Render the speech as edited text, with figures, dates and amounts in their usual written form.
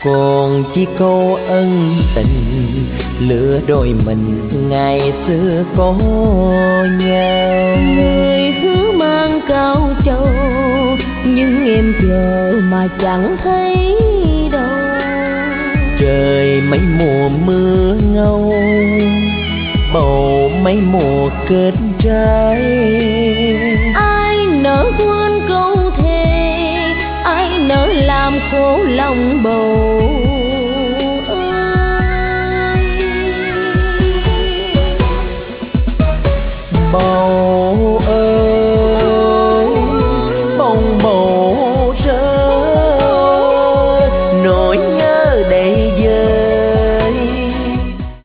còn chỉ câu ân tình lứa đôi mình ngày xưa có nhau. Người hứa mang cao châu nhưng em chờ mà chẳng thấy đâu. Trời mấy mùa mưa ngâu, bầu mấy mùa kết trái. Ai nỡ quên câu thề, ai nỡ làm khổ lòng bầu ơi. Bầu